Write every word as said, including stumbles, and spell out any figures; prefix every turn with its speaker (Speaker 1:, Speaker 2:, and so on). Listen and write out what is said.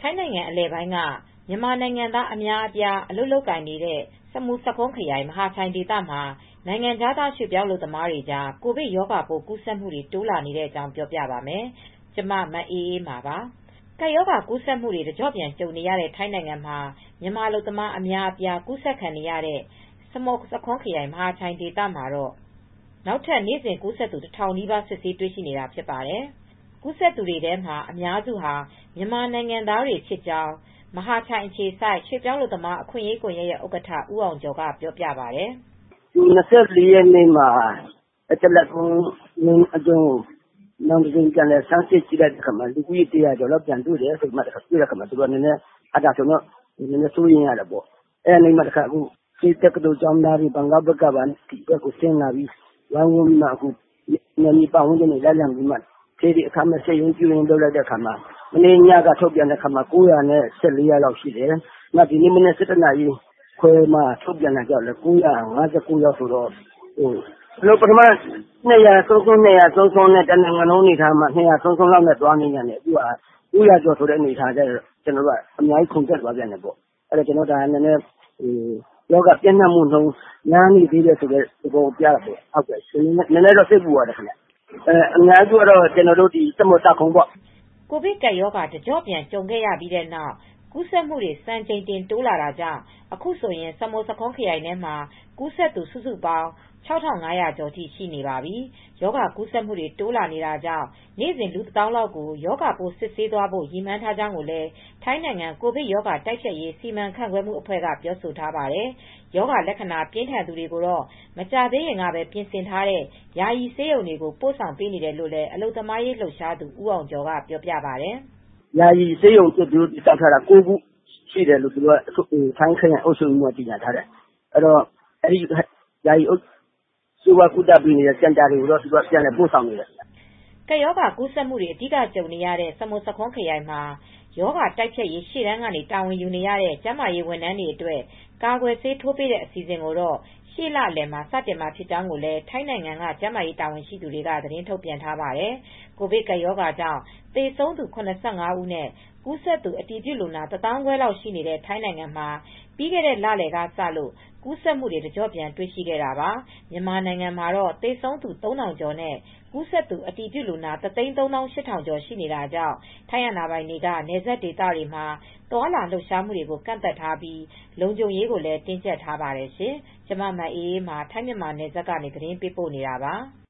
Speaker 1: ထိုင်းနိုင်ငံအလယ်ပိုင်းကမြန်မာနိုင်ငံသားအများအပြားအလုပ်လုပ်ကိုင်နေတဲ့စမုဆာခွန်းခရိုင်မဟာချိုင်ဒေသမှာနိုင်ငံခြားသားရွှေ့ပြောင်းအလုပ်သမားတွေကြားကိုဗစ်ရောဂါပိုးကူးစက်မှုတွေတိုးလာနေတဲ့အကြောင်းပြောပြပါမယ်။ကျမမအေးအေးမာပါ။ကပ်ရောဂါကူးစက်မှုတွေတကျော့ပြန်ကြုံနေရတဲ့ထိုင်းနိုင်ငံမှာမြန်မာအလုပ်သမားအများအပြားကူးစက်ခံနေရတဲ့စမုဆာခွန်းခရိုင်မဟာချိုင်ဒေသမှာတော့နောက်ထပ်နေ့စဉ်ကူးစက်သူတစ်ထောင်နီးပါးစစ်ဆေးတွေ့ရှိနေတာဖြစ်ပါတယ်။ကူးစက်သူတွေထဲမှာအများစုဟာမြန်မာနိုင်ငံသားတွေဖြစ်ကြောင်းမဟာချိုင်အခြေစိုက်ရွှေ့ပြောင်းအလုပ်သမားအခွင့်အရေးကွန်ရက်ရဲ့ဥက္ကဋ္ဌဦးအောင်ကျော်ကပြောပြပါတယ်
Speaker 2: ။“၂၄ ရက်နေ့မှာတလကွန်းအကျုံးနောက်တကြိမ်ပြန်လည်ဆန်းစစ်ကြည့်လိုက်တဲ့အခါမှာလူဦးရေတရာကျော်လောက်ပြန်တွေ့တယ်ဆိုမှတွေ့တဲ့အခါမှာသူတို့ကနည်းနည်းအားတာဆိုတော့နည်းနည်းစိုးရိမ်ရတယ်ပေါ့။အဲ့ဒီနေ့မှတခါအခုဆေးတက္ကသိုလ်ကျောင်းသားတွေဘန်ကောက်ဘက်ကပါဒီဘက်ကိုဆင်းလာပြီးဝိုင်းဝန်းပြီးမှအခုနယ်မြေပတ်ဝန်းကျင်တွေလိုက်လံပြီးမှဆေးတွေအခမဲ့ဆေးရုံပြုရင်းလုပ်လိုက်တဲ့အခါမှာမနေ့ညကထုတ်ပြန်တဲ့အခါမှာ၉၁၄ယောက်လောက်ရှိတယ်။နောက်ဒီနေ့မနေ့၁၁နာရီခွဲမှာထုတ်ပြန်လိုက်တော့လေ၉၅၉ယောက်ဆိုတော့ဟိုလို့ပထမ၂၀၀ဆုံးဆုံး၂၀၀ဆုံးဆုံးနဲ့တနိုင်ငံလုံးအနေထားမှာ၂၀၀ဆုံးဆုံးလောက်နဲ့သွားနေရတယ်အခုက၉၀၀ကျော်ဆိုတဲ့အနေထားကျတော့ကျွန်တော်တို့ကအများကြီးခုန်တက်သွားပြန်တယ်ပေါ့အဲ့တော့ကျွန်တော်ဒါနည်းနည်းဟိုယောဂပြန့်နှံ့မှုနှုန်းများနေသေးတယ်ဆိုတဲ့သဘောပြတာပေါ့ဟုတ်ကဲ့နည်းနည်းတော့စိတ်ပူရတယ်ခင်ဗျအဲအများစုကတော့ကျွန်တော်တို့ဒီစမုတ်တာခုံပေါ့
Speaker 1: ကိုဗစ်ကပ်ရောဂါတကြော့ပြန်ကြုံခဲ့ရပြီးတဲ့နောက်ကူးစက်မှုတွေစံချိန်တင်တိုးလာတာကြောင့်အခုဆိုရင်စမုဆာခွန်းခရိုင်ထဲမှာကူးစက်သူစုစုပေါင်း၆ထောင်၅ရာကျော်ထိရှိနေပါပြီ။ရောဂါကူးစက်မှုတွေတိုးလာနေတာကြောင့်နေ့စဉ်လူတစ်သောင်းလောက်ကိုရောဂါပိုးစစ်ဆေးသွားဖို့ရည်မှန်းထားကြောင်းကိုလည်းထိုင်းနိုင်ငံကိုဗစ်ရောဂါတိုက်ဖျက်ရေးစီမံခန့်ခွဲမှုအဖွဲ့ကပြောဆိုထားပါတယ်။ရောဂါလက္ခဏာပြင်းထန်သူတွေကိုတော့မကြသေးခင်ကပဲပြင်ဆင်ထားတဲ့ယာယီဆေးရုံတွေကိုပို့ဆောင်ပေးနေတယ်လို့လည်းအလုပ်သမားရေးလှုပ်ရှားသူဦးအောင်ကျော်ကပြောပြပါတယ်
Speaker 2: ။ယာယီဆေးရုံသူတို့တောက်ထားတာ၉ခုရှိတယ်လို့သူတို့ကထိုင်းခရိုင်အုပ်ချုပ်မှုကတည်ညာထားတယ်။အဲ့တော့အဲ့ဒီယာယီအုပ်စုဝကုသပေးနေတဲ့စင်တာတွေကိုတော့သူကပြန်လည်ပို့ဆောင်နေတယ်
Speaker 1: ။ကပ်ရောဂါကူးစက်မှုတွေအဓိကကြုံနေရတဲ့စမုဆာခွန်းခရိုင်မှာရောဂါတိုက်ဖျက်ရေးရှေ့တန်းကနေတာဝန်ယူနေရတဲ့ကျန်းမာရေးဝန်ထမ်းတွေအတွက်ကာကွယ်ဆေးထိုးပေးတဲ့အစီအစဉ်ကိုတော့ရှေ့လလယ်မှာစတင်မှာဖြစ်ကြောင်းကိုလည်းထိုင်းနိုင်ငံကကျန်းမာရေးတာဝန်ရှိသူတွေကသတင်းထုတ်ပြန်ထားပါတယ်။ကိုဗစ်ကပ်ရောဂါကြောင့်သေဆုံးသူ၇၅ဦးနဲ့ကူးစက်သူအတည်ပြုလူနာတစ်သောင်းခွဲလောက်ရှိနေတဲ့ထိုင်းနိုင်ငံမှာပြီးခဲ့တဲ့လလယ်ကစလို့ကူးစက်မှုတွေတကျော့ပြန်တွေ့ရှိခဲ့တာပါ။မြန်မာနိုင်ငံမှာတော့သေဆုံးသူသုံးထောင်ကျော်နဲ့ကူးစက်သူအတည်ပြုလူနာတစ်သိန်းသုံးသောင်းရှစ်ထောင်ကျော်ရှိနေတာကြောင့်ထိုင်းအာဏာပိုင်တွေကနယ်စပ်ဒေသတွေမှာသွာလာလှုပ်ရှားမှုတွေကိုကန့်သတ်ထားပြီးလုံခြုံရေးကိုလည်းတင်းကျပ်ထားပါတယ်ရှင်။ကျမမအေးအေးမာထိုင်းမြန်မာနယ်စပ်ကနေသတင်းပေးပို့နေတာပါ။